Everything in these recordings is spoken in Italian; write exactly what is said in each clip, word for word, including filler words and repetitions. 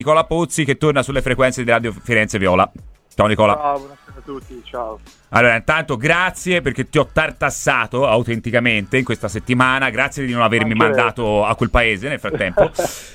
Nicola Pozzi, che torna sulle frequenze di Radio Firenze Viola. Ciao Nicola. Ciao, buonasera a tutti, ciao. Allora, intanto grazie perché ti ho tartassato autenticamente in questa settimana, grazie di non avermi Anche mandato a quel paese nel frattempo.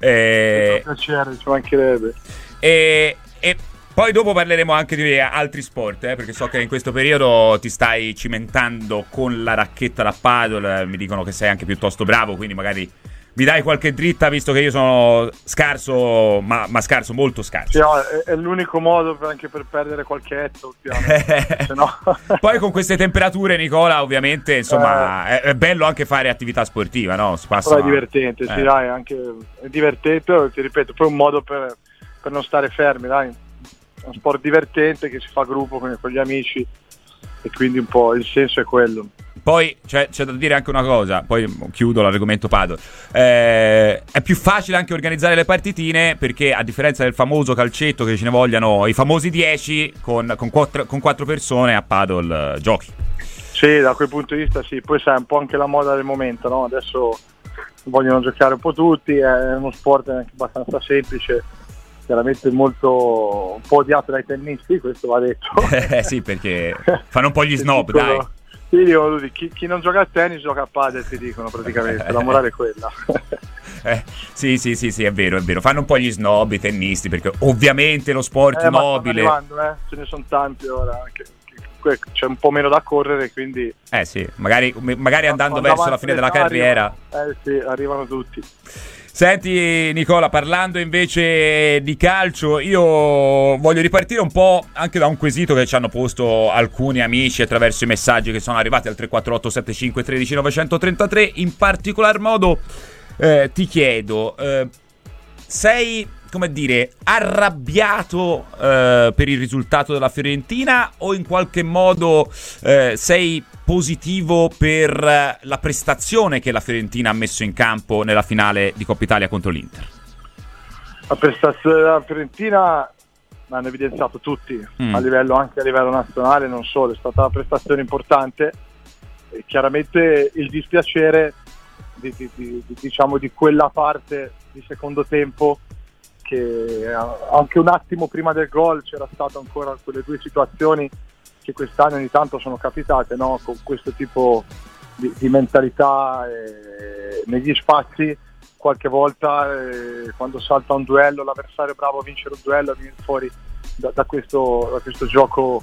eh, È un piacere, ci mancherebbe. e, e poi dopo parleremo anche di altri sport, eh, perché so che in questo periodo ti stai cimentando con la racchetta da paddle, mi dicono che sei anche piuttosto bravo, quindi magari mi dai qualche dritta, visto che io sono scarso, ma, ma scarso, molto scarso. Sì, no, è, è l'unico modo per, anche per perdere qualche etto, se no... Poi con queste temperature, Nicola, ovviamente, insomma, eh, è, è bello anche fare attività sportiva, no? Si passa... Però è divertente, eh. sì, dai, anche è divertente, ti ripeto, poi è un modo per, per non stare fermi, dai. È un sport divertente che si fa a gruppo con, con gli amici e quindi un po' il senso è quello. Poi c'è, c'è da dire anche una cosa, poi chiudo l'argomento paddle. Eh, è più facile anche organizzare le partitine perché, a differenza del famoso calcetto che ce ne vogliano i famosi dieci, con, con, quattro, con quattro persone a paddle eh, giochi. Sì, da quel punto di vista sì, poi sai, è un po' anche la moda del momento, no? Adesso vogliono giocare un po' tutti, è uno sport anche abbastanza semplice, chiaramente molto un po' odiato dai tennisti, questo va detto. Eh sì, perché fanno un po' gli snob, dai. Sì, dico, chi, chi non gioca a tennis gioca a padel, ti dicono praticamente, la morale è quella. Eh, sì, sì, sì, sì, è vero, è vero. Fanno un po' gli snob i tennisti, perché ovviamente lo sport eh, nobile... Ma stanno arrivando, eh? Ce ne sono tanti ora, anche, c'è un po' meno da correre, quindi... Eh sì, magari, magari andando verso la fine della carriera... Arrivano, eh sì, arrivano tutti. Senti Nicola, parlando invece di calcio, io voglio ripartire un po' anche da un quesito che ci hanno posto alcuni amici attraverso i messaggi che sono arrivati al tre quattro otto sette cinque uno tre nove tre tre. In particolar modo eh, ti chiedo, eh, sei, come dire, arrabbiato eh, per il risultato della Fiorentina o in qualche modo eh, sei positivo per la prestazione che la Fiorentina ha messo in campo nella finale di Coppa Italia contro l'Inter? La prestazione della Fiorentina l'hanno evidenziato tutti, mm. a livello anche a livello nazionale, non solo, è stata una prestazione importante e chiaramente il dispiacere di, di, di, di, diciamo di quella parte di secondo tempo che anche un attimo prima del gol c'era stato ancora quelle due situazioni che quest'anno ogni tanto sono capitate, no? Con questo tipo di, di mentalità eh, negli spazi, qualche volta eh, quando salta un duello l'avversario è bravo a vincere un duello, viene fuori da, da, questo, da questo gioco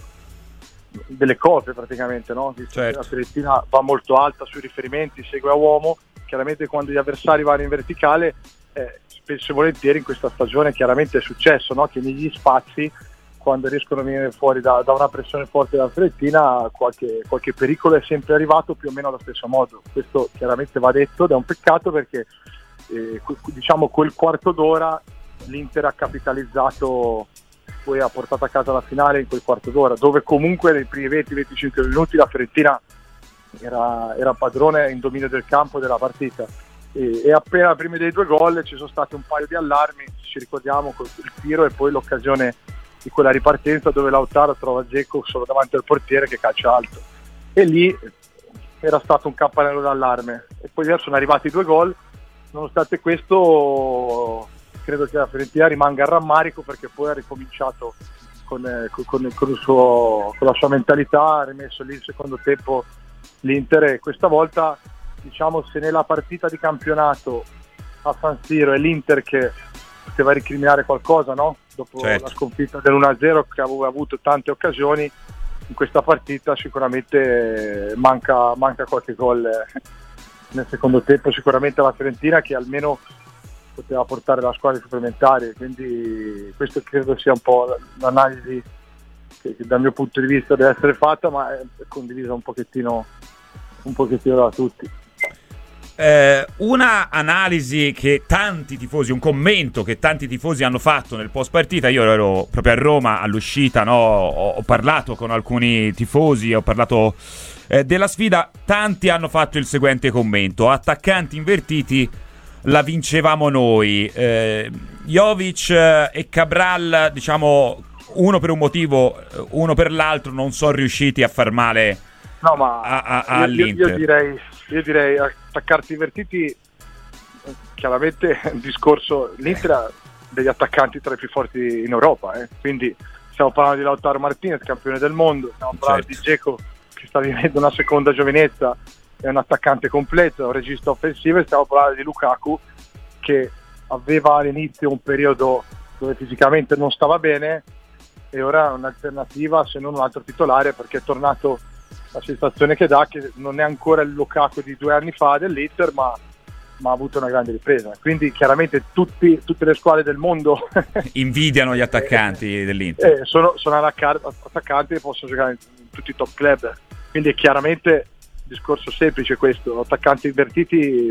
delle cose praticamente, no? Certo. La Fiorentina va molto alta sui riferimenti, segue a uomo, chiaramente quando gli avversari vanno in verticale eh, spesso e volentieri in questa stagione chiaramente è successo, no? Che negli spazi, quando riescono a venire fuori da, da una pressione forte della Fiorentina, qualche, qualche pericolo è sempre arrivato più o meno allo stesso modo. Questo chiaramente va detto ed è un peccato perché eh, diciamo quel quarto d'ora l'Inter ha capitalizzato, poi ha portato a casa la finale in quel quarto d'ora, dove comunque nei primi venti venticinque minuti la Fiorentina era, era padrone in dominio del campo della partita. E, e appena prima dei due gol ci sono stati un paio di allarmi, ci ricordiamo col il tiro e poi l'occasione di quella ripartenza dove Lautaro trova Dzeko solo davanti al portiere che calcia alto, e lì era stato un campanello d'allarme e poi sono arrivati i due gol. Nonostante questo credo che la Fiorentina rimanga a rammarico perché poi ha ricominciato con, eh, con, con, con, il suo, con la sua mentalità, ha rimesso lì il secondo tempo l'Inter e questa volta diciamo se nella partita di campionato a San Siro è l'Inter che poteva ricriminare qualcosa, no? Dopo certo. La sconfitta dell'uno a zero che aveva avuto tante occasioni, in questa partita sicuramente manca, manca qualche gol nel secondo tempo, sicuramente la Fiorentina che almeno poteva portare la squadra ai supplementari, quindi questo credo sia un po' l'analisi che, che dal mio punto di vista deve essere fatta, ma è condivisa un pochettino, un pochettino da tutti. Eh, una analisi che tanti tifosi, un commento che tanti tifosi hanno fatto nel post partita, io ero proprio a Roma all'uscita, no? ho, ho parlato con alcuni tifosi, ho parlato eh, della sfida, tanti hanno fatto il seguente commento: attaccanti invertiti, la vincevamo noi. eh, Jovic e Cabral, diciamo, uno per un motivo, uno per l'altro, non sono riusciti a far male no, ma a, a, io, all'Inter. Io, io direi io direi attaccarti invertiti, chiaramente il discorso l'Inter degli attaccanti tra i più forti in Europa, eh. Quindi stiamo parlando di Lautaro Martinez, campione del mondo, stiamo parlando certo. di Dzeko che sta vivendo una seconda giovinezza, è un attaccante completo, è un regista offensivo, e stiamo parlando di Lukaku che aveva all'inizio un periodo dove fisicamente non stava bene e ora è un'alternativa se non un altro titolare, perché è tornato, la sensazione che dà che non è ancora il Lukaku di due anni fa dell'Inter, ma, ma ha avuto una grande ripresa. Quindi chiaramente tutti, tutte le squadre del mondo invidiano gli attaccanti dell'Inter. Eh, sono, sono attaccanti e possono giocare in, in tutti i top club. Quindi è chiaramente un discorso semplice questo, attaccanti invertiti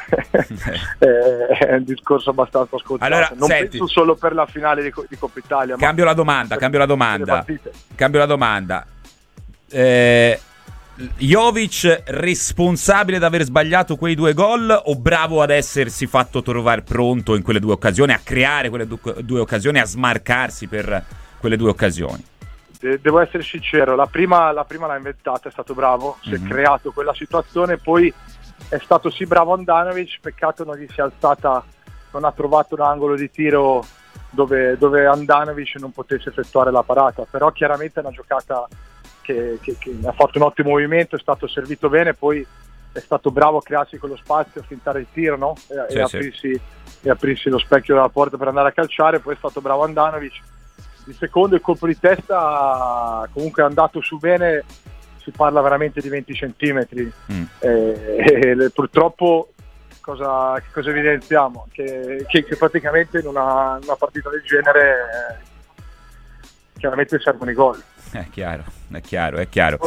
è un discorso abbastanza scontato. Allora, non senti, penso solo per la finale di, di Coppa Italia. Cambio ma la domanda, cambio la domanda. Cambio la domanda. Eh, Jovic responsabile di aver sbagliato quei due gol o bravo ad essersi fatto trovare pronto in quelle due occasioni, a creare quelle due, due occasioni, a smarcarsi per quelle due occasioni? Devo essere sincero, la prima, la prima l'ha inventata, è stato bravo, si mm-hmm. è creato quella situazione, poi è stato sì bravo Andanovic, peccato non gli si è alzata, non ha trovato un angolo di tiro dove, dove Andanovic non potesse effettuare la parata, però chiaramente è una giocata che, che, che ha fatto un ottimo movimento, è stato servito bene, poi è stato bravo a crearsi quello spazio, a fintare il tiro, no? e, sì, e, sì. aprirsi, e aprirsi lo specchio della porta per andare a calciare, poi è stato bravo Andanovic. Il secondo, il colpo di testa, comunque è andato su bene, si parla veramente di venti centimetri. Mm. E, e purtroppo cosa, cosa evidenziamo? Che, che, che praticamente in una, in una partita del genere eh, chiaramente servono i gol. È chiaro, è chiaro, è chiaro.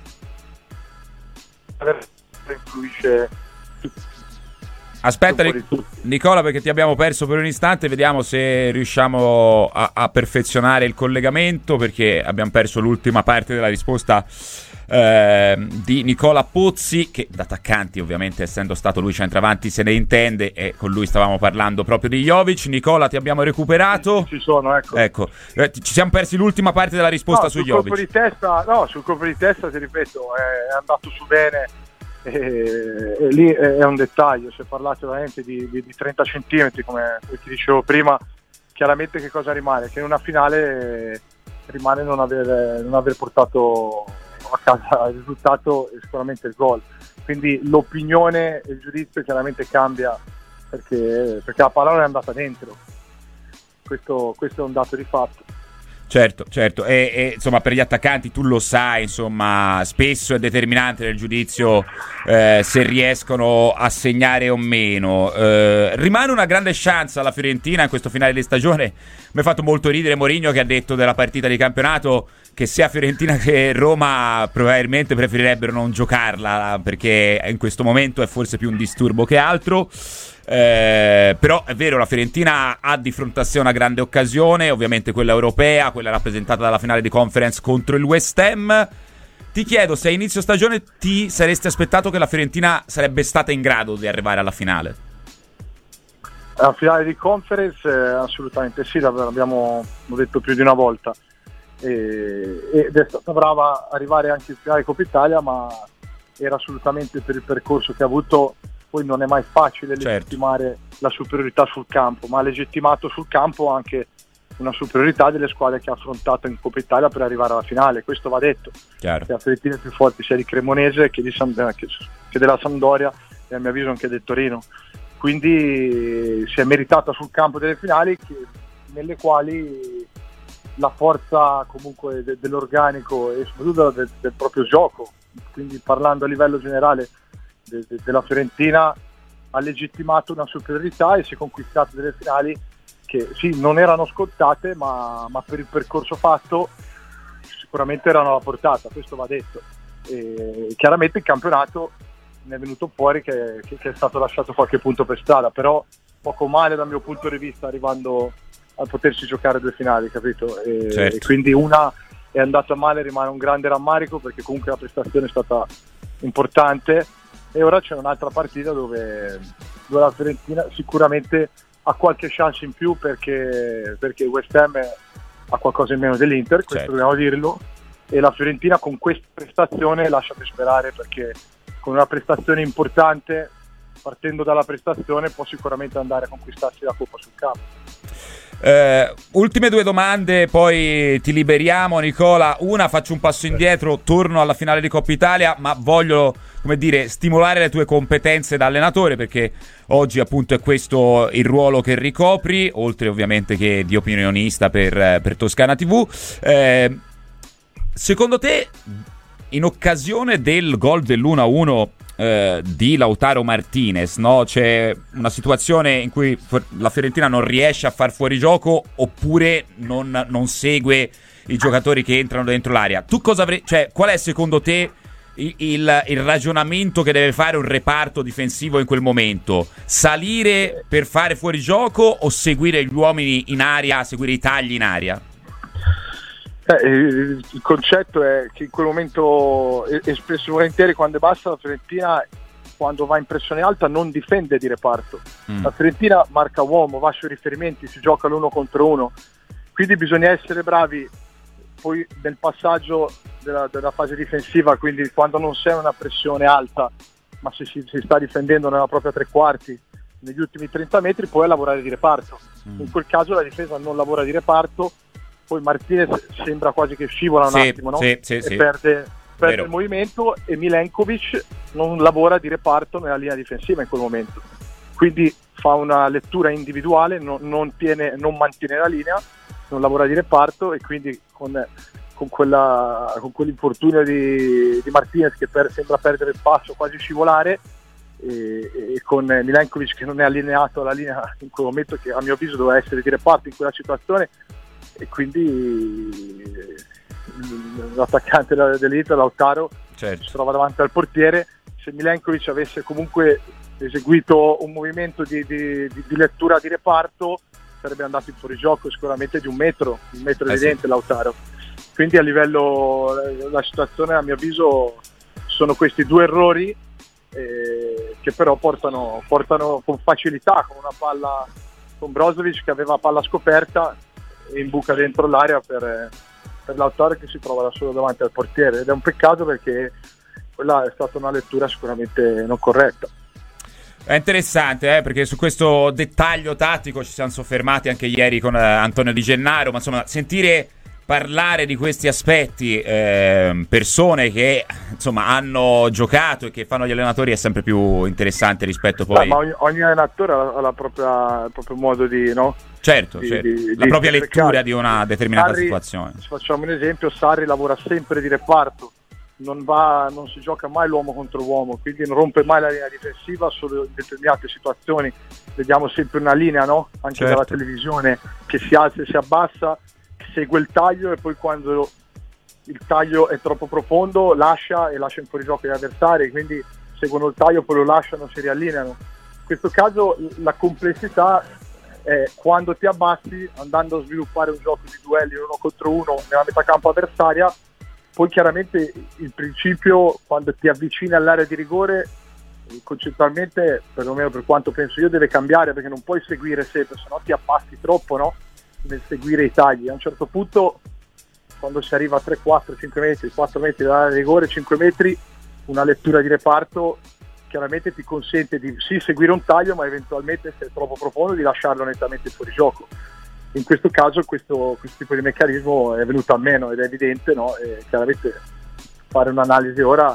Influisce Aspetta Nicola, perché ti abbiamo perso per un istante, vediamo se riusciamo a, a perfezionare il collegamento, perché abbiamo perso l'ultima parte della risposta eh, di Nicola Pozzi, che da attaccanti ovviamente, essendo stato lui centravanti, se ne intende, e con lui stavamo parlando proprio di Jovic. Nicola, ti abbiamo recuperato? Ci sono, ecco, ecco. Eh, ci siamo persi l'ultima parte della risposta no, su sul Jovic. Colpo di testa, no, sul colpo di testa ti ripeto, è andato su bene. E, e lì è un dettaglio, se parlate veramente di, di, di trenta centimetri come ti dicevo prima, chiaramente che cosa rimane? Che in una finale rimane non aver, non aver portato a casa il risultato e sicuramente il gol, quindi l'opinione e il giudizio chiaramente cambia perché, perché la palla non è andata dentro, questo, questo è un dato di fatto. Certo, certo, e, e insomma per gli attaccanti tu lo sai, insomma spesso è determinante nel giudizio eh, se riescono a segnare o meno. Eh, rimane una grande chance alla Fiorentina in questo finale di stagione. Mi ha fatto molto ridere Mourinho, che ha detto della partita di campionato che sia Fiorentina che Roma probabilmente preferirebbero non giocarla, perché in questo momento è forse più un disturbo che altro. Eh, però è vero, la Fiorentina ha di fronte a sé una grande occasione, ovviamente quella europea, quella rappresentata dalla finale di Conference contro il West Ham. Ti chiedo se a inizio stagione ti saresti aspettato che la Fiorentina sarebbe stata in grado di arrivare alla finale. La finale di Conference eh, assolutamente sì, l'abbiamo detto più di una volta, e, ed è stata brava a arrivare anche in finale di Coppa Italia, ma era assolutamente, per il percorso che ha avuto, poi non è mai facile legittimare, certo, la superiorità sul campo, ma ha legittimato sul campo anche una superiorità delle squadre che ha affrontato in Coppa Italia per arrivare alla finale, questo va detto. Chiaro. La Fiorentina è più forte sia di Cremonese che, di San, che, che della Sampdoria e a mio avviso anche del Torino, quindi si è meritata sul campo delle finali che, nelle quali la forza comunque de, dell'organico e soprattutto del, del proprio gioco, quindi parlando a livello generale De, de, della Fiorentina, ha legittimato una superiorità e si è conquistato delle finali che sì, non erano scontate, ma, ma per il percorso fatto sicuramente erano alla portata, questo va detto. E chiaramente il campionato ne è venuto fuori che, che, che è stato lasciato qualche punto per strada, però poco male dal mio punto di vista arrivando a potersi giocare due finali, capito? E, certo. e quindi una è andata male, rimane un grande rammarico perché comunque la prestazione è stata importante. E ora c'è un'altra partita dove, dove la Fiorentina sicuramente ha qualche chance in più perché, perché il West Ham ha qualcosa in meno dell'Inter, questo certo, dobbiamo dirlo, e la Fiorentina con questa prestazione lascia per sperare, perché con una prestazione importante partendo dalla prestazione può sicuramente andare a conquistarsi la Coppa sul campo. Uh, ultime due domande, poi ti liberiamo, Nicola. Una, faccio un passo indietro, torno alla finale di Coppa Italia, ma voglio, come dire, stimolare le tue competenze da allenatore, perché oggi appunto è questo il ruolo che ricopri, oltre ovviamente che di opinionista per, per Toscana tivù. Uh, secondo te, in occasione del gol dell'uno a uno eh, di Lautaro Martinez, no? C'è una situazione in cui la Fiorentina non riesce a far fuori gioco, oppure non, non segue i giocatori che entrano dentro l'area. Tu cosa avrei, cioè, qual è secondo te il, il, il ragionamento che deve fare un reparto difensivo in quel momento? Salire per fare fuori gioco o seguire gli uomini in area, seguire i tagli in area? Eh, il, il concetto è che in quel momento, e, e spesso e volentieri quando è bassa, la Fiorentina, quando va in pressione alta, non difende di reparto. Mm. La Fiorentina marca uomo, va sui riferimenti, si gioca l'uno contro uno, quindi bisogna essere bravi poi nel passaggio della, della fase difensiva, quindi quando non sei una pressione alta ma se si, si sta difendendo nella propria tre quarti negli ultimi trenta metri, poi lavorare di reparto. Mm. In quel caso la difesa non lavora di reparto, poi Martinez sembra quasi che scivola un sì, attimo, no? Sì, sì, e sì. perde, perde il movimento, e Milenkovic non lavora di reparto nella linea difensiva in quel momento, quindi fa una lettura individuale, non, non, tiene, non mantiene la linea, non lavora di reparto, e quindi con, con, quella, con quell'infortunio di, di Martinez che per, sembra perdere il passo, quasi scivolare, e, e con Milenkovic che non è allineato alla linea in quel momento, che a mio avviso doveva essere di reparto in quella situazione, e quindi l'attaccante dell'Inter, Lautaro, certo, si trova davanti al portiere. Se Milenkovic avesse comunque eseguito un movimento di, di, di, di lettura di reparto, sarebbe andato in fuorigioco sicuramente di un metro, un metro eh evidente, sì. Lautaro. Quindi a livello, la situazione a mio avviso sono questi due errori eh, che però portano, portano con facilità, con una palla, con Brozovic che aveva palla scoperta e imbuca dentro l'area per, per Lautaro che si trova da solo davanti al portiere, ed è un peccato perché quella è stata una lettura sicuramente non corretta. È interessante eh, perché su questo dettaglio tattico ci siamo soffermati anche ieri con eh, Antonio Di Gennaro, ma insomma sentire parlare di questi aspetti eh, persone che insomma hanno giocato e che fanno gli allenatori è sempre più interessante rispetto poi. Ah, ma ogni, ogni allenatore ha la propria, il proprio modo di, no? Certo, di, certo. Di, la di propria lettura cercare. Di una determinata Sarri, situazione. Facciamo un esempio: Sarri lavora sempre di reparto, non va, non si gioca mai l'uomo contro uomo, quindi non rompe mai la linea difensiva, solo in determinate situazioni vediamo sempre una linea, no? Anche certo. Dalla televisione, che si alza e si abbassa, segue il taglio, e poi quando il taglio è troppo profondo lascia e lascia in fuorigioco gli avversari, quindi seguono il taglio, poi lo lasciano, si riallineano. In questo caso la complessità è quando ti abbassi, andando a sviluppare un gioco di duelli uno contro uno nella metà campo avversaria. Poi chiaramente il principio, quando ti avvicini all'area di rigore, concettualmente, perlomeno per quanto penso io, deve cambiare, perché non puoi seguire sempre, se no ti abbassi troppo, no? Nel seguire i tagli. A un certo punto, quando si arriva a tre, quattro, cinque metri, quattro metri dall'area di rigore, cinque metri, una lettura di reparto chiaramente ti consente di sì seguire un taglio, ma eventualmente, se è troppo profondo, di lasciarlo nettamente fuori gioco. In questo caso questo, questo tipo di meccanismo è venuto a meno ed è evidente, no? E chiaramente fare un'analisi ora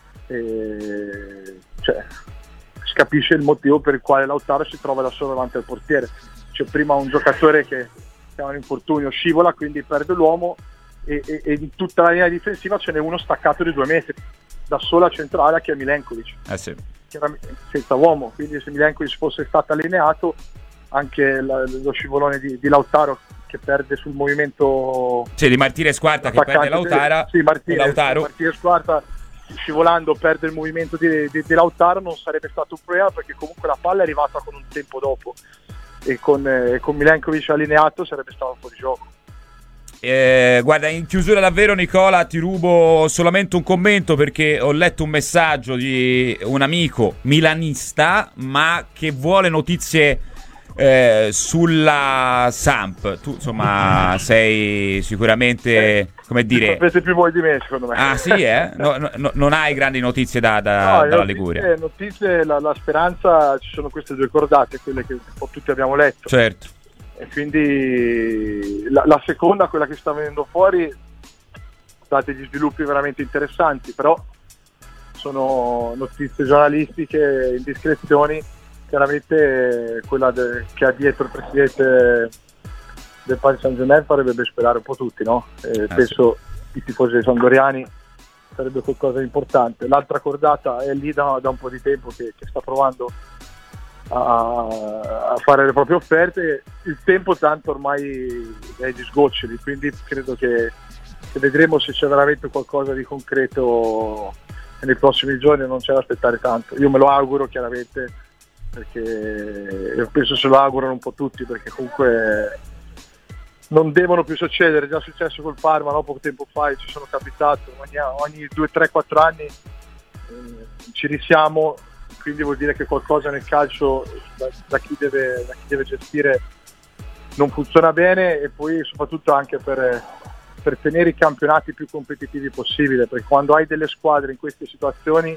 eh, cioè, si capisce il motivo per il quale Lautaro si trova da solo davanti al portiere. C'è prima un giocatore che ha un infortunio, scivola, quindi perde l'uomo, e, e, e in tutta la linea difensiva ce n'è uno staccato di due metri da sola centrale, che è Milenkovic, eh sì. senza uomo. Quindi se Milenkovic fosse stato allineato, anche la, lo scivolone di, di Lautaro che perde sul movimento, sì, di Martinez Quarta che perde Lautaro, sì, Martinez, Lautaro. Martinez Quarta scivolando perde il movimento di, di, di Lautaro, non sarebbe stato un problema, perché comunque la palla è arrivata con un tempo dopo, e con, eh, con Milenkovic allineato sarebbe stato fuori gioco. Eh, guarda, in chiusura davvero, Nicola, ti rubo solamente un commento, perché ho letto un messaggio di un amico milanista ma che vuole notizie Eh, sulla Samp, tu insomma sei sicuramente, come dire, sapete più voi di me, secondo me. Ah sì, eh? No, no, non hai grandi notizie da, da, no, dalla notizie, Liguria? Notizie, la, la speranza, ci sono queste due cordate, quelle che un po' tutti abbiamo letto. Certo. E quindi la, la seconda, quella che sta venendo fuori, dà degli sviluppi veramente interessanti, però sono notizie giornalistiche, indiscrezioni. Chiaramente quella de, che ha dietro il presidente del Paris Saint-Germain farebbe ben sperare un po' tutti, no? Eh, ah, penso sì. I tifosi sandoriani sarebbe qualcosa di importante. L'altra cordata è lì da, da un po' di tempo che, che sta provando a, a fare le proprie offerte. Il tempo tanto ormai è agli sgoccioli, quindi credo che, che vedremo se c'è veramente qualcosa di concreto nei prossimi giorni. Non c'è da aspettare tanto, io me lo auguro chiaramente, perché io penso se lo augurano un po' tutti, perché comunque non devono più succedere. È già successo col Parma, no? Poco tempo fa ci sono capitato, ogni, ogni due, tre, quattro anni eh, ci risiamo, quindi vuol dire che qualcosa nel calcio da, da, chi deve, da chi deve gestire non funziona bene, e poi soprattutto anche per, per tenere i campionati più competitivi possibile, perché quando hai delle squadre in queste situazioni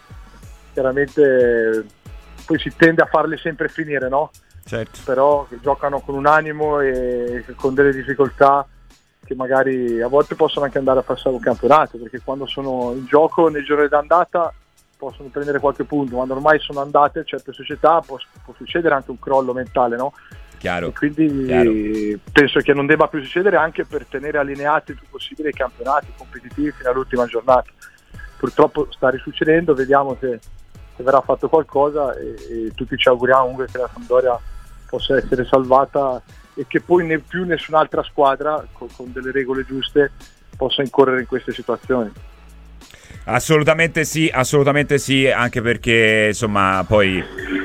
chiaramente poi si tende a farle sempre finire, no? Certo. Però giocano con un animo e con delle difficoltà che magari a volte possono anche andare a passare un campionato, perché quando sono in gioco nel giorno d'andata possono prendere qualche punto, quando ormai sono andate certe società può, può succedere anche un crollo mentale, no? Chiaro. E quindi Chiaro. penso che non debba più succedere, anche per tenere allineati il più possibile i campionati competitivi fino all'ultima giornata. Purtroppo sta risuccedendo, vediamo se se verrà fatto qualcosa, e, e tutti ci auguriamo comunque che la Sampdoria possa essere salvata e che poi né più nessun'altra squadra con, con delle regole giuste possa incorrere in queste situazioni. Assolutamente sì, assolutamente sì, anche perché insomma poi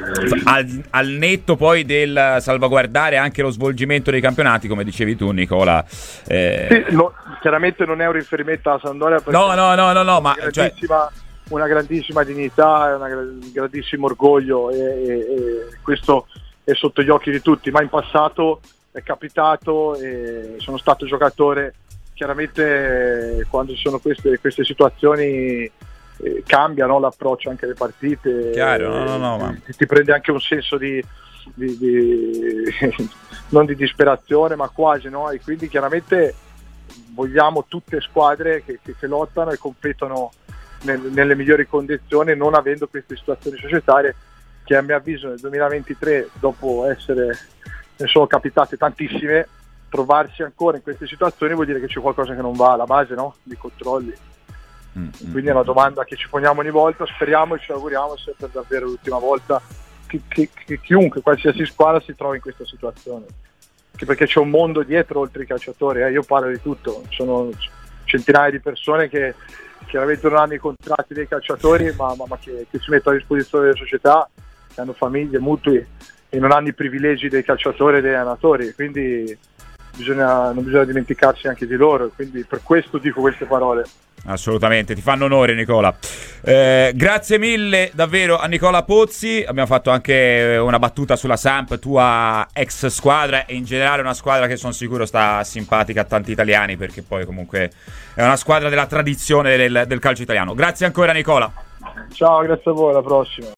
al, al netto poi del salvaguardare anche lo svolgimento dei campionati, come dicevi tu Nicola, eh... sì, no, chiaramente non è un riferimento alla Sampdoria, no no no no no ma cioè... una grandissima dignità e un grandissimo orgoglio, e, e, e questo è sotto gli occhi di tutti, ma in passato è capitato e sono stato giocatore. Chiaramente quando ci sono queste, queste situazioni eh, cambia, no, l'approccio anche alle partite. Chiaro, no, no, no, ma... ti, ti prende anche un senso di, di, di non di disperazione ma quasi, no? E quindi chiaramente vogliamo tutte squadre che, che, che lottano e competono nelle migliori condizioni, non avendo queste situazioni societarie che a mio avviso nel duemilaventitré, dopo essere ne sono capitate tantissime, trovarsi ancora in queste situazioni vuol dire che c'è qualcosa che non va alla base, no? Di controlli. Mm-hmm. Quindi è una domanda che ci poniamo ogni volta, speriamo e ci auguriamo sia per davvero l'ultima volta che, che, che chiunque, qualsiasi squadra si trovi in questa situazione, anche perché c'è un mondo dietro oltre i calciatori, eh? Io parlo di tutto, sono centinaia di persone che chiaramente non hanno i contratti dei calciatori, ma, ma, ma che, che si mettono a disposizione delle società, che hanno famiglie, mutui e non hanno i privilegi dei calciatori e dei allenatori, quindi bisogna, non bisogna dimenticarsi anche di loro, quindi per questo dico queste parole. Assolutamente, ti fanno onore Nicola. Eh, grazie mille davvero a Nicola Pozzi, abbiamo fatto anche una battuta sulla Samp, tua ex squadra, e in generale una squadra che sono sicuro sta simpatica a tanti italiani, perché poi comunque è una squadra della tradizione del, del calcio italiano. Grazie ancora Nicola. Ciao, grazie a voi, alla prossima.